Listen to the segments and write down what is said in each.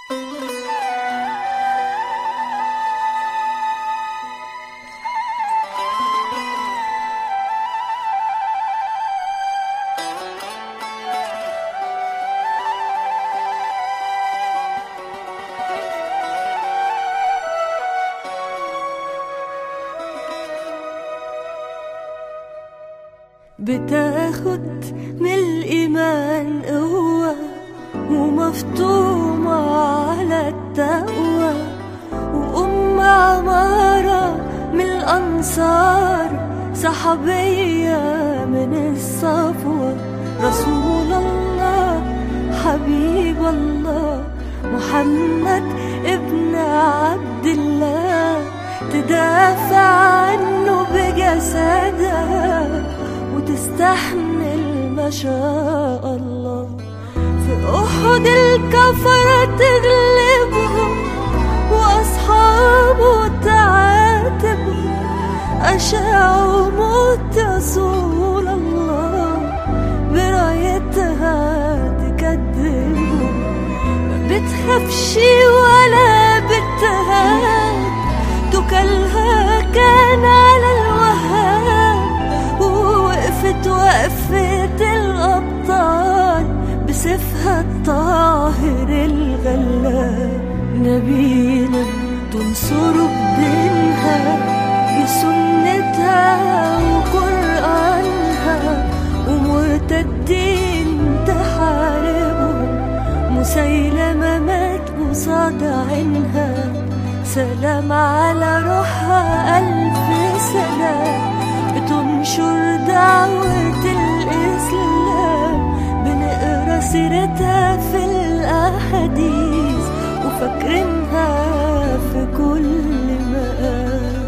بتاخد من الإيمان قوة ومفطومة على التقوى، عمارة من الأنصار، صحابية من الصفوة، رسول الله حبيب الله محمد ابن عبد الله، تدافع عنه بجسدها وتستحمل ما شاء الله. في أحد الكفرة تغلبهم وأصحابه تعاتبهم، أشاعوا موت رسول الله برايتها تكذبهم. ما بتخافش ولا بتهاب، توكلها كان على الوهاب، ووقفت وقفة الأبطال بسيفها الطاهر الغلاب. نبينا تنصر بدينها بسنتها وقرآنها، ومرتدين تحاربهم، مسيلمة مات قصاد عينها. سلام على روحها ألف سلام، بتنشر دعوة الإسلام، بنقرأ سيرتها في الأحاديث وفاكرينها في كل مقام.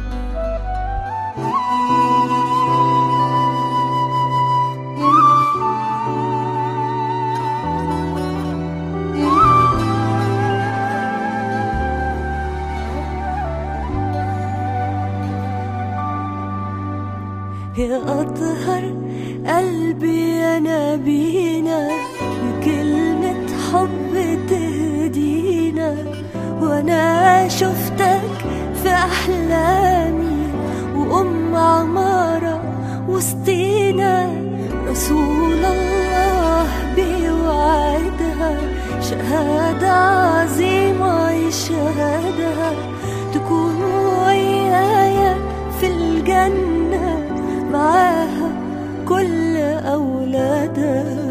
يا أطهر قلبي يا نبينا، بكلمة حب تهدينا، وأنا شفتك في أحلامي عمارة وسطينا. رسول الله بيوعدها شهادة عظيمة يشهدها، تكون ويايا في الجنة معاها كل أولادها.